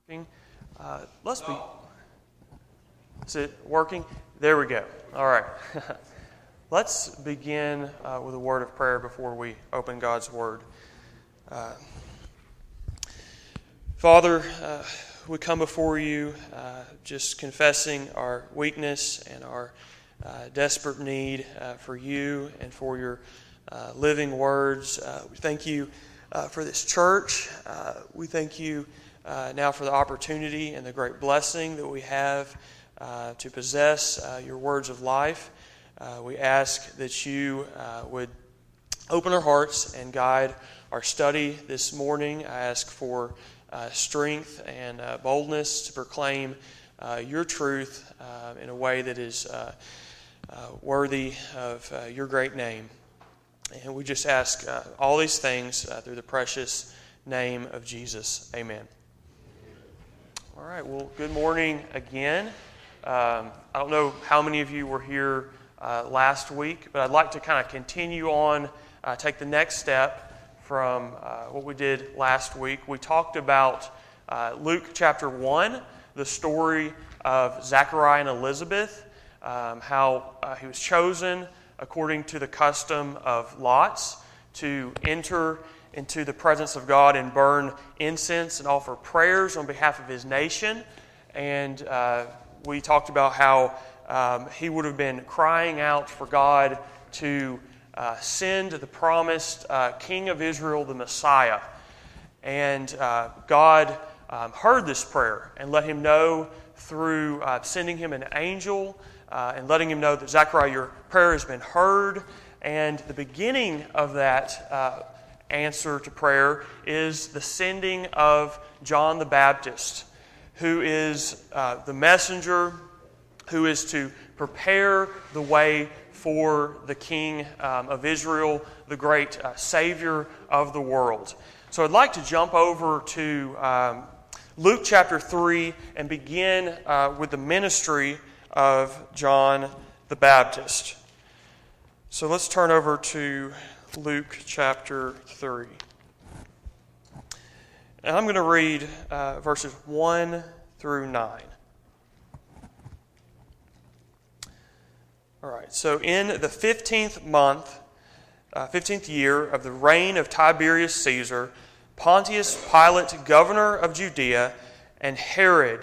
Working. Let's be. Is it working? There we go. All right. Let's begin with a word of prayer before we open God's Word. Father, we come before you just confessing our weakness and our desperate need for you and for your living words. We thank you for this church. We thank you now for the opportunity and the great blessing that we have to possess your words of life. We ask that you would open our hearts and guide our study this morning. I ask for strength and boldness to proclaim your truth in a way that is worthy of your great name. And we just ask all these things through the precious name of Jesus. Amen. All right, well, good morning again. I don't know how many of you were here last week, but I'd like to kind of continue on, take the next step from what we did last week. We talked about Luke chapter 1, the story of Zechariah and Elizabeth, how he was chosen according to the custom of lots to enter into the presence of God and burn incense and offer prayers on behalf of his nation. And we talked about how he would have been crying out for God to send the promised King of Israel, the Messiah. And God heard this prayer and let him know through sending him an angel and letting him know that, Zechariah, your prayer has been heard. And the beginning of that answer to prayer is the sending of John the Baptist, who is the messenger who is to prepare the way for the King of Israel, the great Savior of the world. So I'd like to jump over to Luke chapter 3 and begin with the ministry of John the Baptist. So let's turn over to Luke chapter 3. And I'm going to read verses 1 through 9. All right, so in the 15th month, 15th year of the reign of Tiberius Caesar, Pontius Pilate, governor of Judea, and Herod,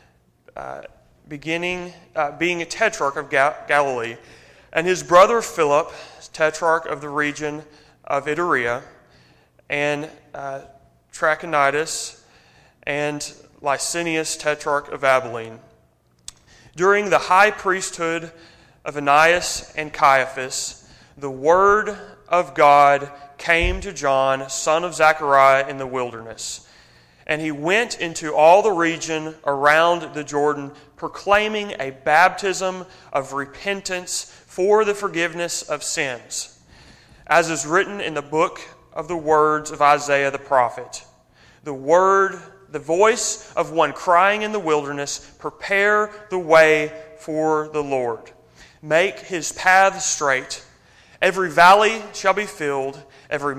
being a tetrarch of Galilee, and his brother Philip, tetrarch of the region of Iturea, and Trachonitis, and Licinius, tetrarch of Abilene. During the high priesthood of Ananias and Caiaphas, the word of God came to John, son of Zechariah, in the wilderness. And he went into all the region around the Jordan, proclaiming a baptism of repentance for the forgiveness of sins, as is written in the book of the words of Isaiah the prophet. The voice of one crying in the wilderness, prepare the way for the Lord. Make his path straight. Every valley shall be filled, every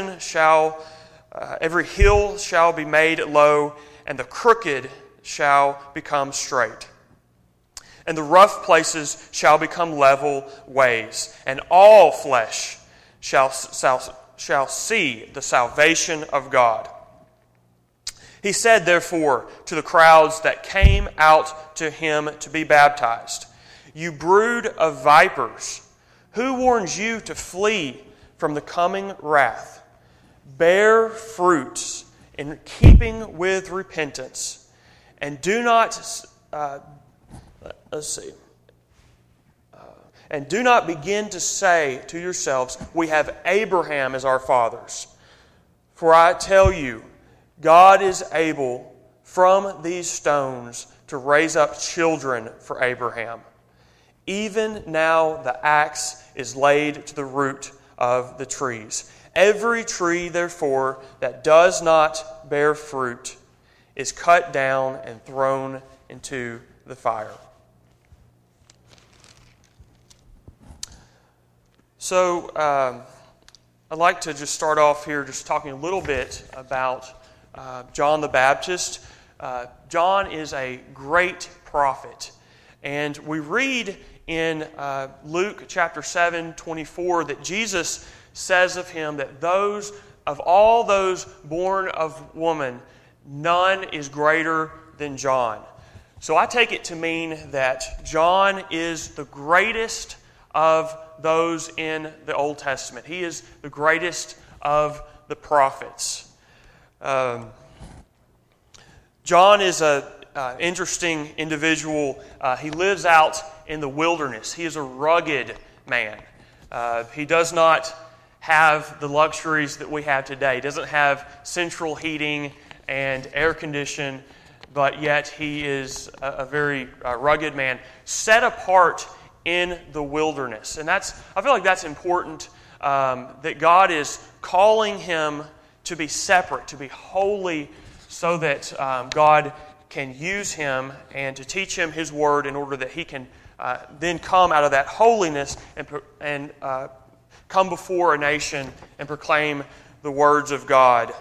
hill shall be made low, and the crooked shall become straight. And the rough places shall become level ways, and all flesh shall see the salvation of God. He said, therefore, to the crowds that came out to him to be baptized, you brood of vipers, who warns you to flee from the coming wrath? Bear fruits in keeping with repentance, and do not begin to say to yourselves, we have Abraham as our fathers. For I tell you, God is able from these stones to raise up children for Abraham. Even now the axe is laid to the root of the trees. Every tree, therefore, that does not bear fruit is cut down and thrown into the fire. So, I'd like to just start off here just talking a little bit about John the Baptist. John is a great prophet. And we read in Luke chapter 7:24 that Jesus says of him that of all those born of woman, none is greater than John. So I take it to mean that John is the greatest of those in the Old Testament. He is the greatest of the prophets. John is an interesting individual. He lives out in the wilderness. He is a rugged man. He does not have the luxuries that we have today. He doesn't have central heating and air condition, but yet he is a very rugged man, set apart in the wilderness. And I feel like that's important, that God is calling him to be separate, to be holy, so that God can use him and to teach him His Word in order that he can then come out of that holiness and come before a nation and proclaim the words of God.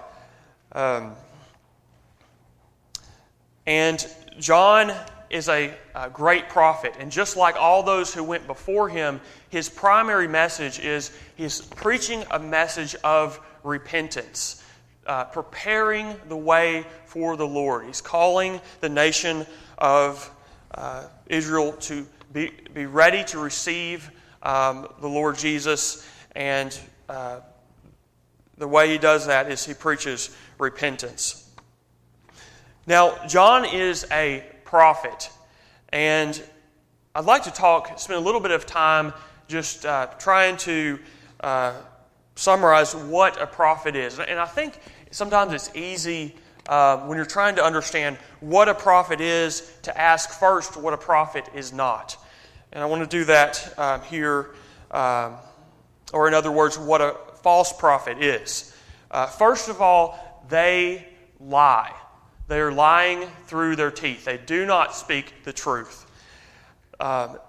And John is a great prophet. And just like all those who went before him, his primary message is he's preaching a message of repentance, preparing the way for the Lord. He's calling the nation of Israel to be ready to receive the Lord Jesus. And the way he does that is he preaches repentance. Now, John is a prophet, and I'd like to spend a little bit of time just trying to summarize what a prophet is. And I think sometimes it's easy when you're trying to understand what a prophet is to ask first what a prophet is not. And I want to do that here, or in other words, what a false prophet is. First of all, they lie. They are lying through their teeth. They do not speak the truth. The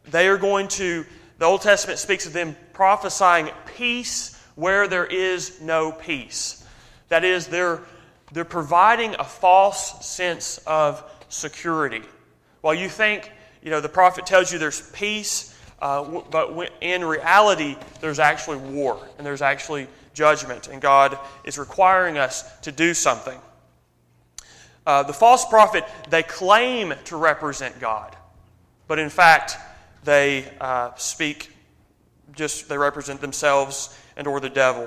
Old Testament speaks of them prophesying peace where there is no peace. That is, they're providing a false sense of security. While you think, the prophet tells you there's peace, but in reality, there's actually war and there's actually judgment, and God is requiring us to do something. The false prophet, they claim to represent God, but in fact, they they represent themselves and or the devil.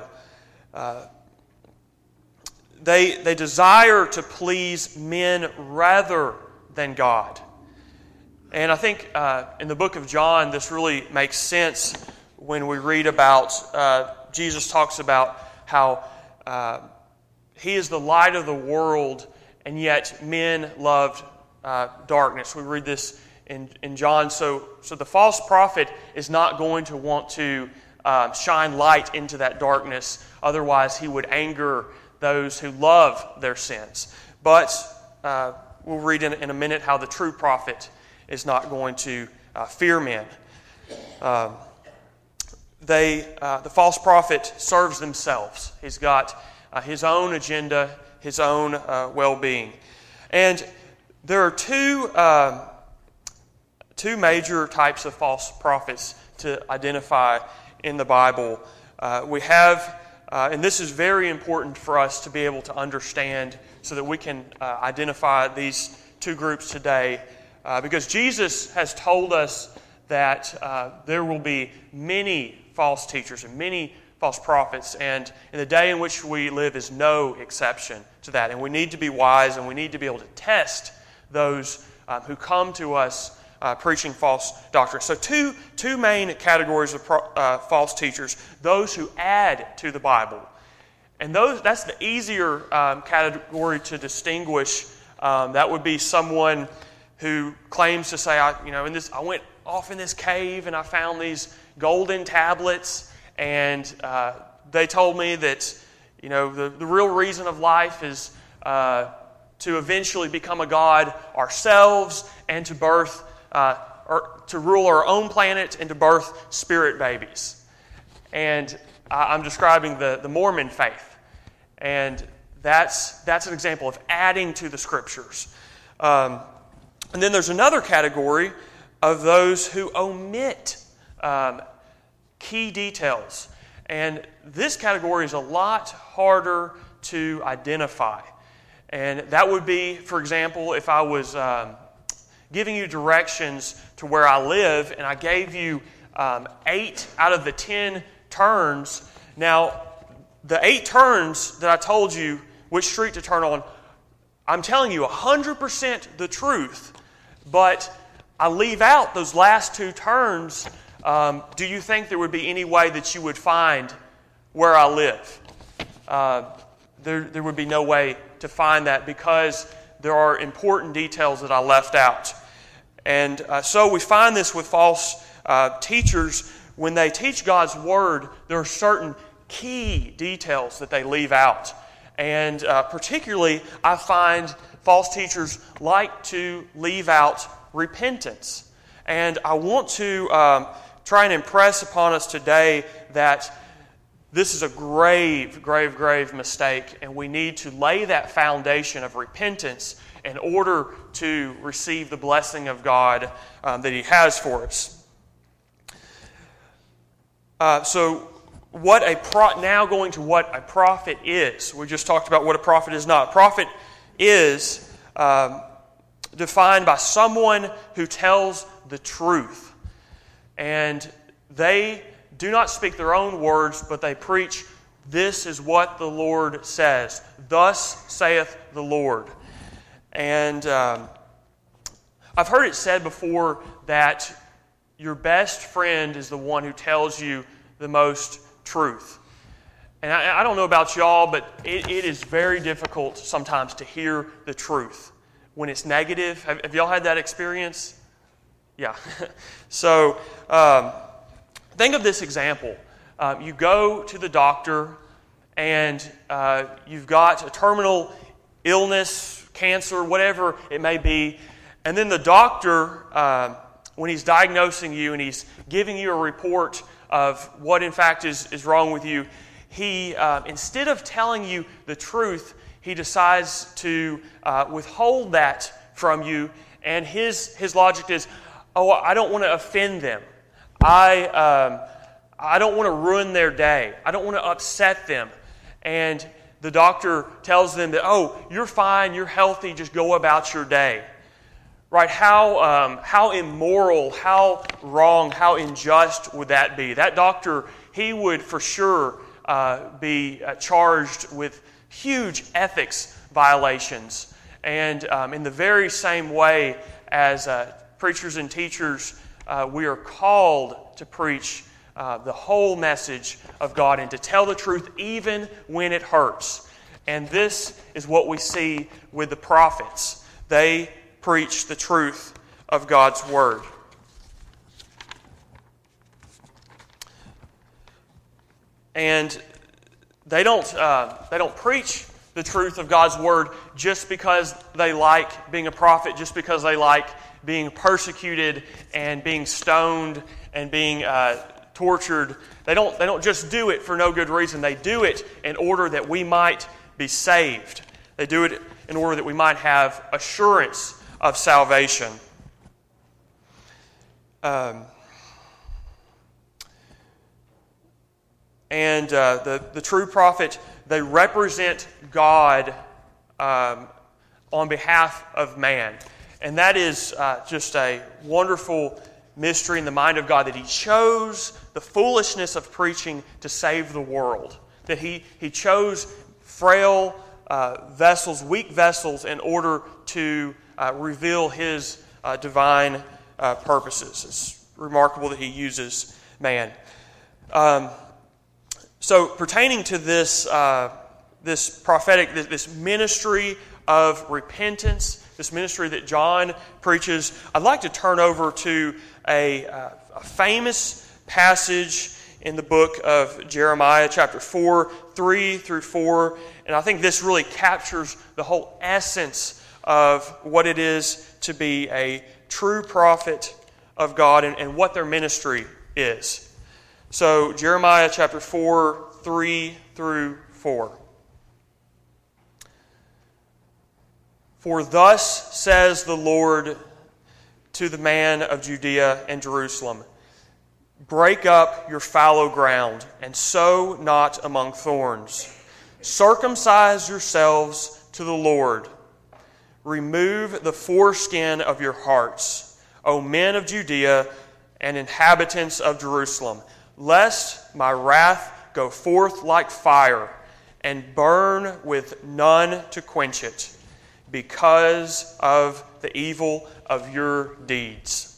They desire to please men rather than God. And I think in the book of John, this really makes sense when we read about, Jesus talks about how He is the light of the world, and yet men loved darkness. We read this in John. So the false prophet is not going to want to shine light into that darkness. Otherwise, he would anger those who love their sins. But we'll read in a minute how the true prophet is not going to fear men. The false prophet serves themselves. He's got his own agenda, his own well-being. And there are two major types of false prophets to identify in the Bible. We have, and this is very important for us to be able to understand so that we can identify these two groups today, because Jesus has told us that there will be many false teachers and many false prophets, and in the day in which we live is no exception to that. And we need to be wise, and we need to be able to test those who come to us preaching false doctrine. So two main categories of false teachers: those who add to the Bible, and that's the easier category to distinguish. That would be someone who claims to say, I went off in this cave and I found these golden tablets, and they told me that the real reason of life is to eventually become a god ourselves and to birth or to rule our own planet and to birth spirit babies. And I'm describing the Mormon faith. And That's an example of adding to the Scriptures. And then there's another category of those who omit key details. And this category is a lot harder to identify. And that would be, for example, if I was giving you directions to where I live and I gave you 8 out of the 10 turns. Now, the 8 turns that I told you which street to turn on, I'm telling you 100% the truth, but I leave out those last 2 turns. Do you think there would be any way that you would find where I live? There would be no way to find that because there are important details that I left out. And so we find this with false teachers. When they teach God's Word, there are certain key details that they leave out. And particularly, I find false teachers like to leave out repentance. And I want to try and impress upon us today that this is a grave, grave, grave mistake, and we need to lay that foundation of repentance in order to receive the blessing of God that He has for us. Now going to what a prophet is. We just talked about what a prophet is not. A prophet is defined by someone who tells the truth. And they do not speak their own words, but they preach, "This is what the Lord says. Thus saith the Lord." And I've heard it said before that your best friend is the one who tells you the most truth. And I don't know about y'all, but it is very difficult sometimes to hear the truth when it's negative. Have y'all had that experience? Yeah. So think of this example. You go to the doctor and you've got a terminal illness, cancer, whatever it may be, and then the doctor, when he's diagnosing you and he's giving you a report of what in fact is wrong with you, he, instead of telling you the truth, he decides to withhold that from you, and his logic is, "Oh, I don't want to offend them. I don't want to ruin their day. I don't want to upset them." And the doctor tells them that, "Oh, you're fine, you're healthy, just go about your day." Right? How immoral, how wrong, how unjust would that be? That doctor, he would for sure be charged with huge ethics violations. And in the very same way as preachers and teachers, we are called to preach the whole message of God and to tell the truth even when it hurts. And this is what we see with the prophets. They preach the truth of God's Word. And they don't preach the truth of God's Word just because they like being a prophet, just because they like being persecuted and being stoned and being tortured. They don't just do it for no good reason. They do it in order that we might be saved. They do it in order that we might have assurance of salvation. And the true prophet, they represent God on behalf of man. And that is just a wonderful mystery in the mind of God, that He chose the foolishness of preaching to save the world. That He chose frail vessels, weak vessels, in order to reveal His divine purposes. It's remarkable that He uses man. So pertaining to this prophetic, this ministry of repentance, this ministry that John preaches, I'd like to turn over to a famous passage in the book of Jeremiah, chapter 4, 3 through 4. And I think this really captures the whole essence of what it is to be a true prophet of God and what their ministry is. So, Jeremiah chapter 4, 3 through 4. For thus says the Lord to the man of Judea and Jerusalem, break up your fallow ground, and sow not among thorns. Circumcise yourselves to the Lord. Remove the foreskin of your hearts, O men of Judea and inhabitants of Jerusalem, lest my wrath go forth like fire, and burn with none to quench it, because of the evil of your deeds.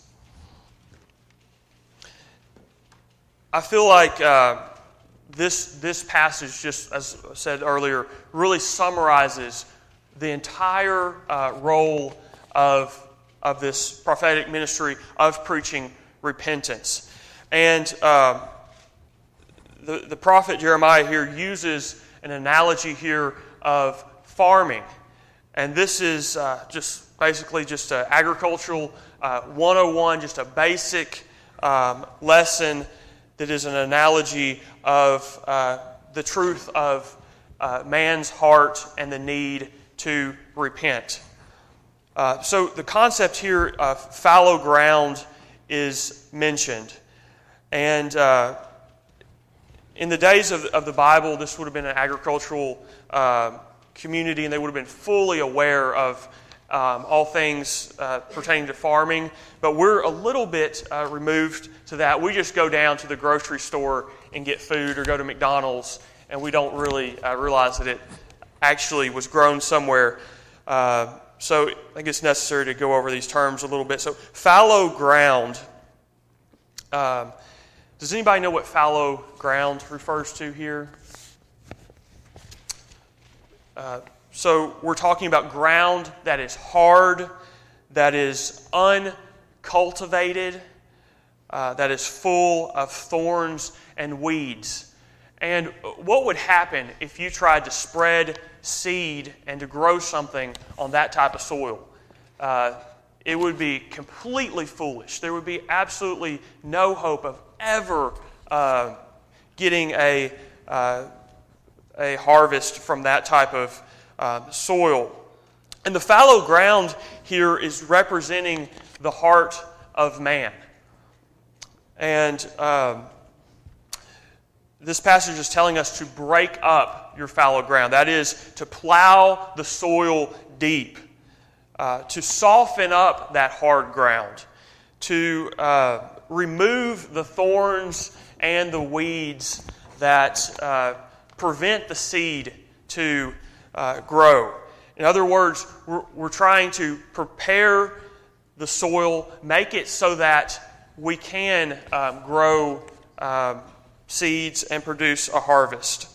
I feel like this passage, just as I said earlier, really summarizes the entire role of this prophetic ministry of preaching repentance. And the prophet Jeremiah here uses an analogy here of farming. And this is just basically just an agricultural 101, just a basic lesson that is an analogy of the truth of man's heart and the need to repent. So the concept here of fallow ground is mentioned. And in the days of the Bible, this would have been an agricultural community, and they would have been fully aware of all things pertaining to farming. But we're a little bit removed to that. We just go down to the grocery store and get food, or go to McDonald's, and we don't really realize that it actually was grown somewhere. So I think it's necessary to go over these terms a little bit. So fallow ground. Does anybody know what fallow ground refers to here? So we're talking about ground that is hard, that is uncultivated, that is full of thorns and weeds. And what would happen if you tried to spread seed and to grow something on that type of soil? It would be completely foolish. There would be absolutely no hope of ever getting a harvest from that type of soil. And the fallow ground here is representing the heart of man. And this passage is telling us to break up your fallow ground. That is, to plow the soil deep, to soften up that hard ground, to remove the thorns and the weeds that prevent the seed to grow. In other words, we're trying to prepare the soil, make it so that we can grow seeds and produce a harvest.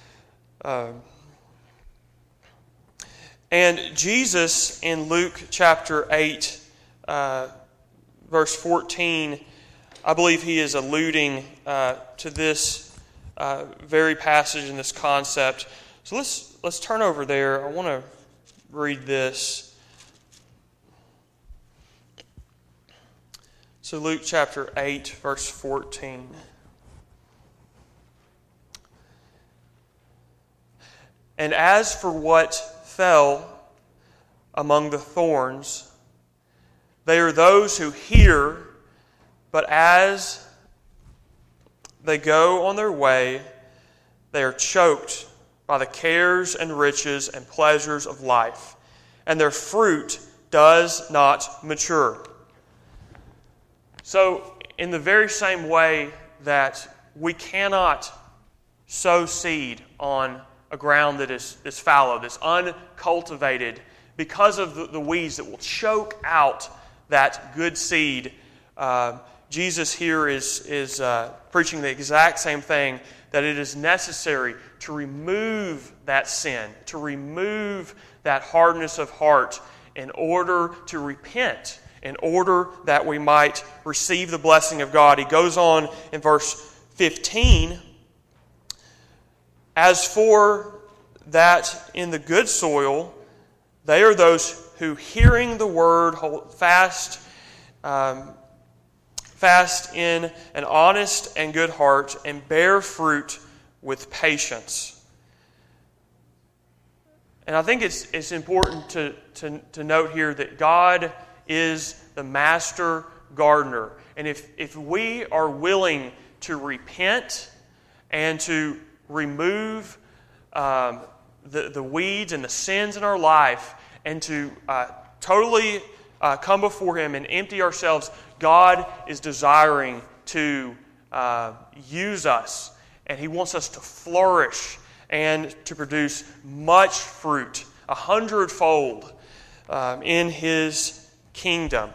And Jesus in Luke chapter 8, verse 14, I believe he is alluding to this very passage and this concept. So let's turn over there. I want to read this. So Luke chapter 8, verse 14. And as for what fell among the thorns, they are those who hear, but as they go on their way, they are choked by the cares and riches and pleasures of life, and their fruit does not mature. So, in the very same way that we cannot sow seed on a ground that is fallow, that's uncultivated, because of the weeds that will choke out that good seed, Jesus here is preaching the exact same thing, that it is necessary to remove that sin, to remove that hardness of heart in order to repent, in order that we might receive the blessing of God. He goes on in verse 15, as for that in the good soil, they are those who, hearing the word, hold fast in an honest and good heart, and bear fruit with patience. And I think it's important to note here that God is the master gardener. And if we are willing to repent and to remove the weeds and the sins in our life and to totally come before Him and empty ourselves, God is desiring to use us. And He wants us to flourish and to produce much fruit, 100-fold, in His kingdom.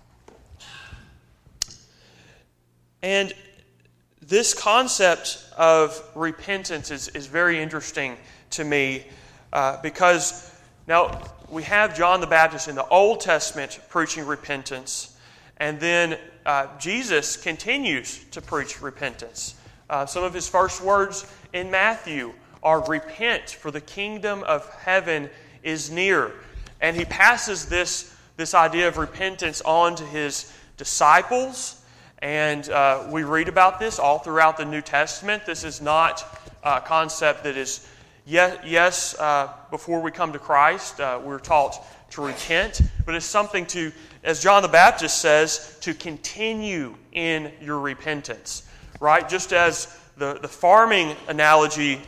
And this concept of repentance is very interesting to me because now we have John the Baptist in the Old Testament preaching repentance, and then Jesus continues to preach repentance. Some of His first words in Matthew are, "Repent, for the kingdom of heaven is near." And He passes this idea of repentance on to His disciples. And we read about this all throughout the New Testament. This is not a concept that is, before we come to Christ, we're taught to repent. But it's something to, as John the Baptist says, to continue in your repentance. Right? Just as the farming analogy,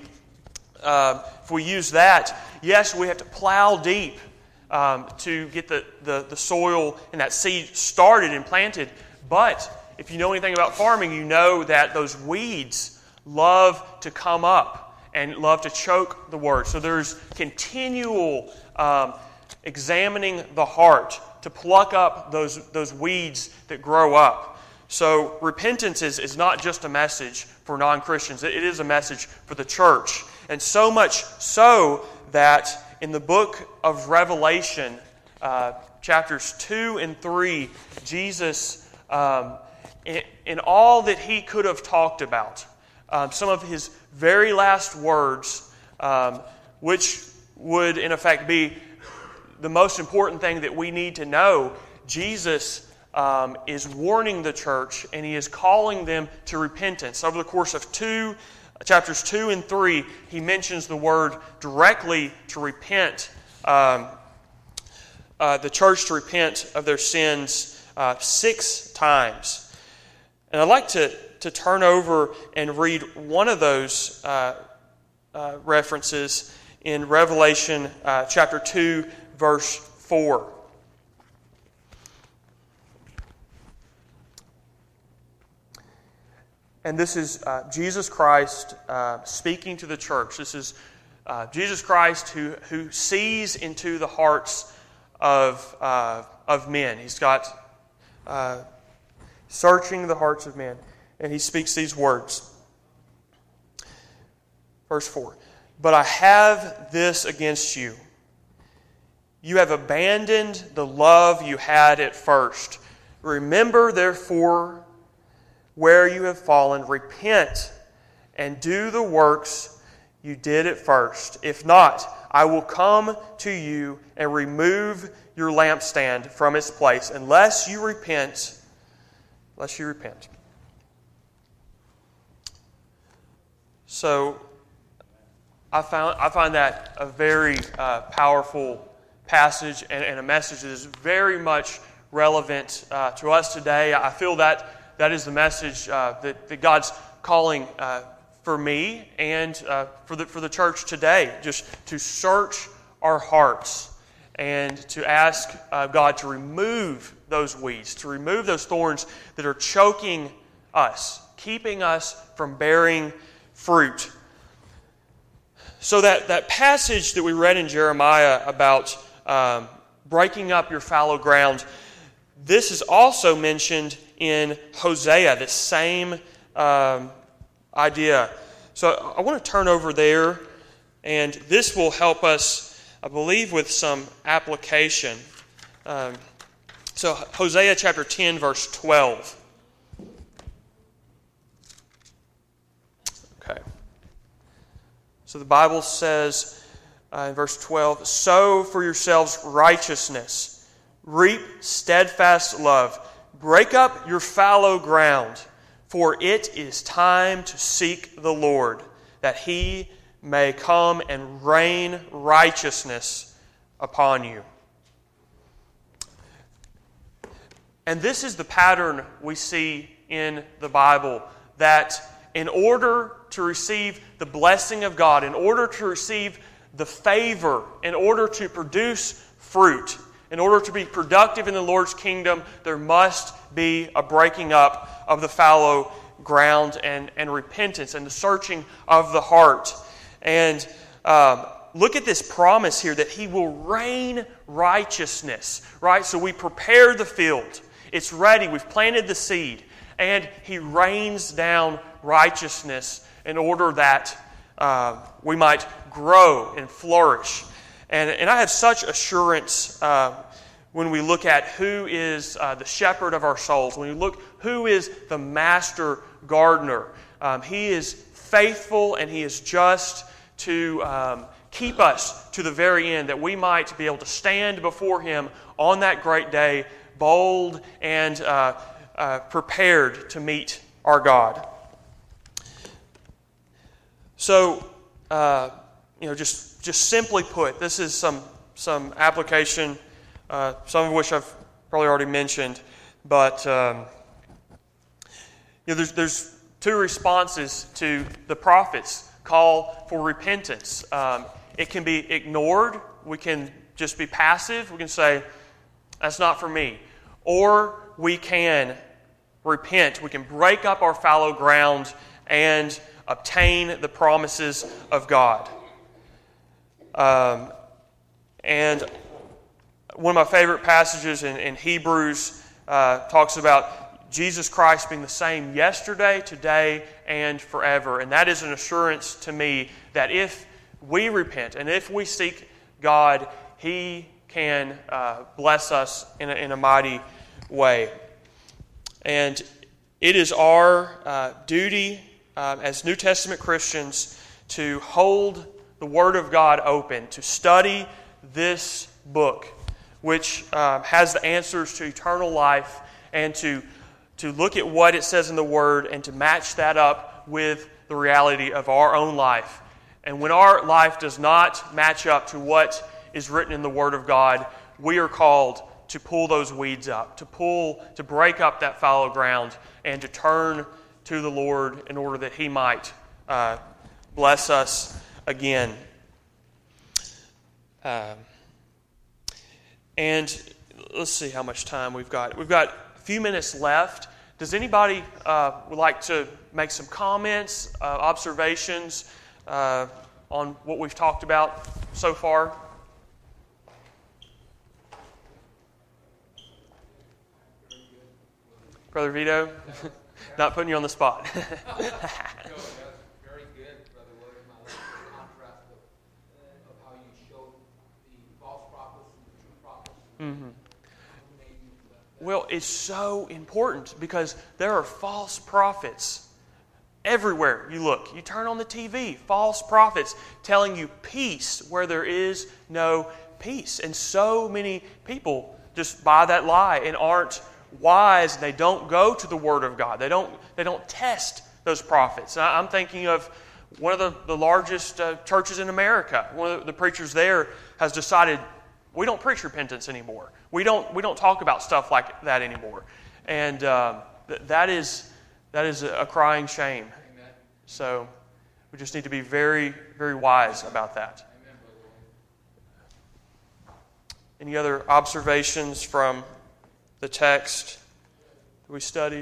if we use that, yes, we have to plow deep to get the soil and that seed started and planted. But if you know anything about farming, you know that those weeds love to come up and love to choke the word. So there's continual examining the heart to pluck up those weeds that grow up. So repentance is not just a message for non-Christians. It is a message for the church. And so much so that in the book of Revelation, chapters 2 and 3, Jesus, in all that He could have talked about, some of His very last words, which would in effect be the most important thing that we need to know, Jesus is warning the church, and He is calling them to repentance. Over the course of chapters 2 and 3, He mentions the word directly to repent, the church to repent of their sins 6 times. And I'd like to turn over and read one of those references in Revelation chapter 2, verse 4. And this is Jesus Christ speaking to the church. This is Jesus Christ who sees into the hearts of men. He's got searching the hearts of men. And He speaks these words. Verse 4. "But I have this against you. You have abandoned the love you had at first. Remember, therefore, where you have fallen, repent and do the works you did at first. If not, I will come to you and remove your lampstand from its place, unless you repent." So, I find that a very powerful passage and a message that is very much relevant to us today. I feel that is the message that God's calling for me and for the church today, just to search our hearts and to ask God to remove those weeds, to remove those thorns that are choking us, keeping us from bearing fruit. So that passage that we read in Jeremiah about breaking up your fallow ground, this is also mentioned in Hosea, this same idea. So I want to turn over there, and this will help us, I believe, with some application. So Hosea chapter 10, verse 12. Okay. So the Bible says in verse 12, "Sow for yourselves righteousness, reap steadfast love, break up your fallow ground, for it is time to seek the Lord, that He may come and rain righteousness upon you. And this is the pattern we see in the Bible, that in order to receive the blessing of God, in order to receive the favor, in order to produce fruit, in order to be productive in the Lord's kingdom, there must be a breaking up of the fallow ground and repentance and the searching of the heart. And look at this promise here that He will rain righteousness, right? So we prepare the field. It's ready. We've planted the seed. And He rains down righteousness in order that we might grow and flourish. And I have such assurance when we look at who is the shepherd of our souls, when we look who is the master gardener. He is faithful and He is just to keep us to the very end, that we might be able to stand before Him on that great day, bold and prepared to meet our God. So, just simply put, this is some application, some of which I've probably already mentioned, but there's two responses to the prophet's call for repentance. It can be ignored. We can just be passive. We can say, "That's not for me," or we can repent. We can break up our fallow ground and obtain the promises of God. And one of my favorite passages in Hebrews talks about Jesus Christ being the same yesterday, today, and forever. And that is an assurance to me that if we repent and if we seek God, He can bless us in a mighty way. And it is our duty as New Testament Christians to hold the Word of God open, to study this book, which has the answers to eternal life, and to look at what it says in the Word and to match that up with the reality of our own life. And when our life does not match up to what is written in the Word of God, we are called to pull those weeds up, to break up that fallow ground, and to turn to the Lord in order that He might bless us again. And let's see how much time we've got. We've got a few minutes left. Does anybody would like to make some comments, observations on what we've talked about so far? Brother Vito? Not putting you on the spot. That's very good, Brother William. I like the contrast of how you showed the false prophets and the true prophets. Mm-hmm. Well, it's so important because there are false prophets everywhere you look. You turn on the TV, false prophets telling you peace where there is no peace. And so many people just buy that lie and aren't wise. They don't go to the Word of God. They don't test those prophets. I'm thinking of one of the largest churches in America. One of the preachers there has decided, we don't preach repentance anymore. We don't talk about stuff like that anymore. And that is a crying shame. Amen. So we just need to be very, very wise about that. Amen, Any other observations from the text that we studied?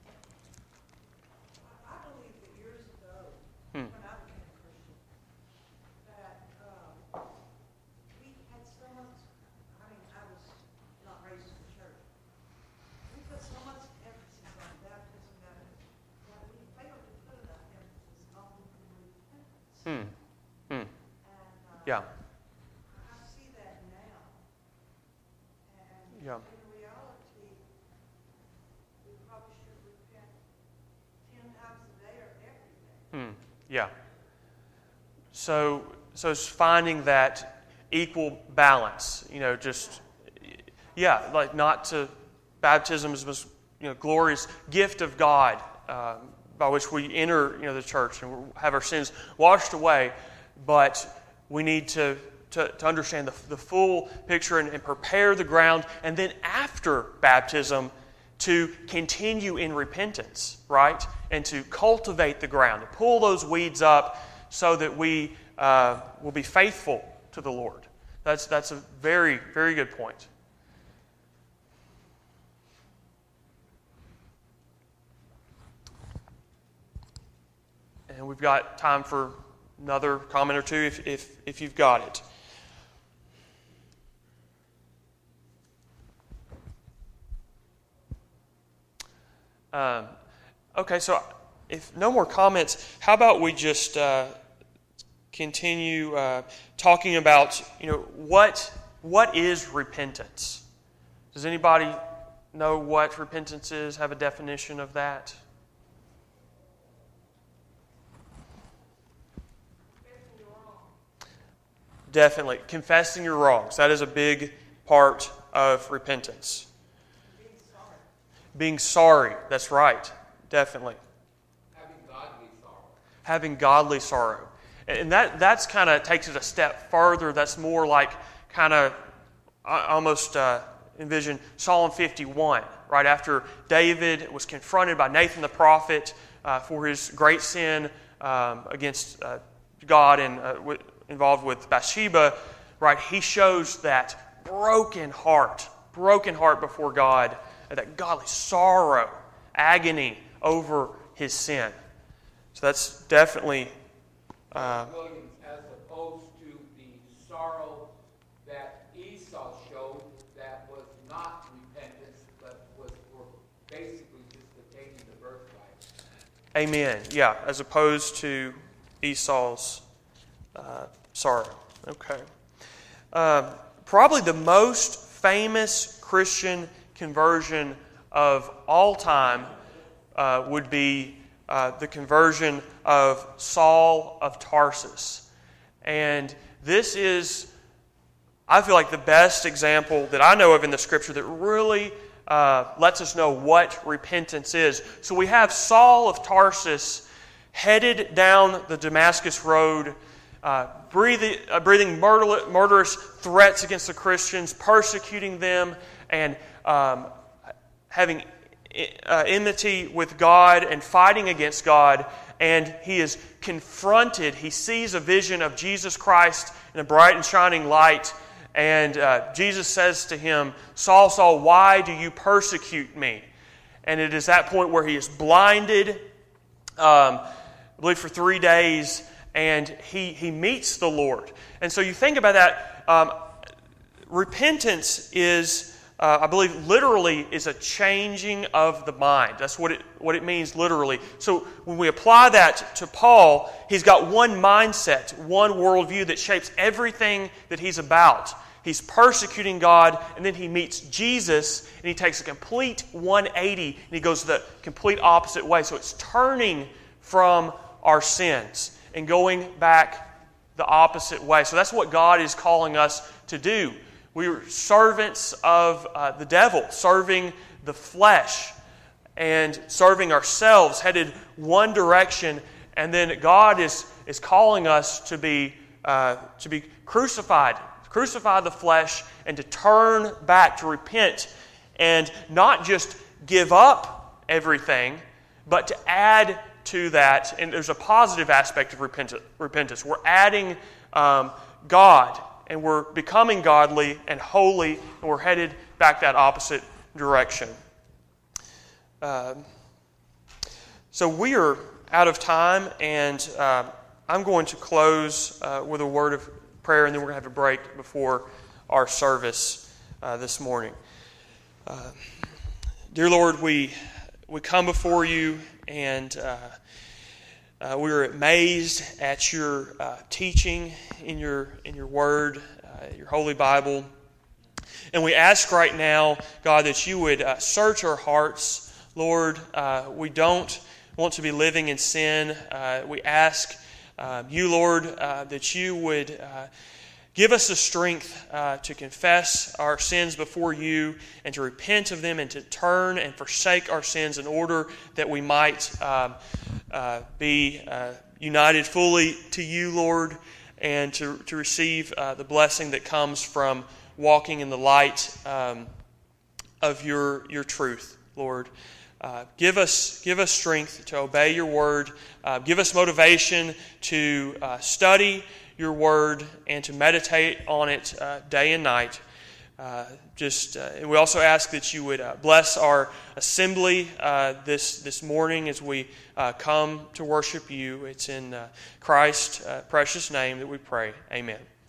I believe that years ago, when I became a Christian, that we had so much, I was not raised in the church. We put so much emphasis on baptism that we failed to put enough emphasis on repentance. And Yeah. I see that now. And Yeah. in reality, we probably should repent 10 times a day or every day. Yeah. So it's finding that equal balance. Like not to baptism is this glorious gift of God by which we enter the church and have our sins washed away. but we need to understand the full picture and prepare the ground, and then after baptism to continue in repentance, right? And to cultivate the ground, to pull those weeds up so that we will be faithful to the Lord. That's a very, very good point. And we've got time for another comment or two if you've got it. Okay, so if no more comments, how about we just continue talking about, what is repentance? Does anybody know what repentance is? Have a definition of that? Definitely. Confessing your wrongs. That is a big part of repentance. Being sorry. That's right. Definitely. Having godly sorrow. And that's kind of takes it a step further. That's more like kind of almost envision Psalm 51, right after David was confronted by Nathan the prophet for his great sin against God and involved with Bathsheba, right? He shows that broken heart before God, that godly sorrow, agony over his sin. So that's definitely Williams, as opposed to the sorrow that Esau showed, that was not repentance, but was for basically just attaining the birthright. Amen. Yeah, as opposed to Esau's sorrow. Okay. Probably the most famous Christian conversion of all time would be the conversion of Saul of Tarsus. And this is, I feel like, the best example that I know of in the Scripture that really lets us know what repentance is. So we have Saul of Tarsus headed down the Damascus road, breathing murderous threats against the Christians, persecuting them, and having enmity with God and fighting against God. And he is confronted. He sees a vision of Jesus Christ in a bright and shining light. And Jesus says to him, "Saul, Saul, why do you persecute me?" And it is that point where he is blinded, I believe for 3 days, and he meets the Lord. And so you think about that. Repentance is, I believe, literally is a changing of the mind. That's what it means literally. So when we apply that to Paul, he's got one mindset, one worldview that shapes everything that he's about. He's persecuting God, and then he meets Jesus, and he takes a complete 180, and he goes the complete opposite way. So it's turning from our sins and going back the opposite way. So that's what God is calling us to do. We are servants of the devil, serving the flesh and serving ourselves, headed one direction, and then God is calling us to be crucified, crucify the flesh, and to turn back, to repent, and not just give up everything, but to add to that. And there's a positive aspect of repentance. We're adding God, and we're becoming godly and holy, and we're headed back that opposite direction. So we are out of time, and I'm going to close with a word of prayer, and then we're going to have a break before our service this morning. Dear Lord, we come before you, and we're amazed at your teaching in your word, your Holy Bible. And we ask right now, God, that you would search our hearts. Lord, we don't want to be living in sin. We ask you, Lord, that you would give us the strength to confess our sins before you and to repent of them and to turn and forsake our sins in order that we might be united fully to you, Lord. and to receive the blessing that comes from walking in the light of your truth, Lord. Give us strength to obey your word. Give us motivation to study your word and to meditate on it day and night. And we also ask that you would bless our assembly this morning as we come to worship you. It's in Christ's precious name that we pray. Amen.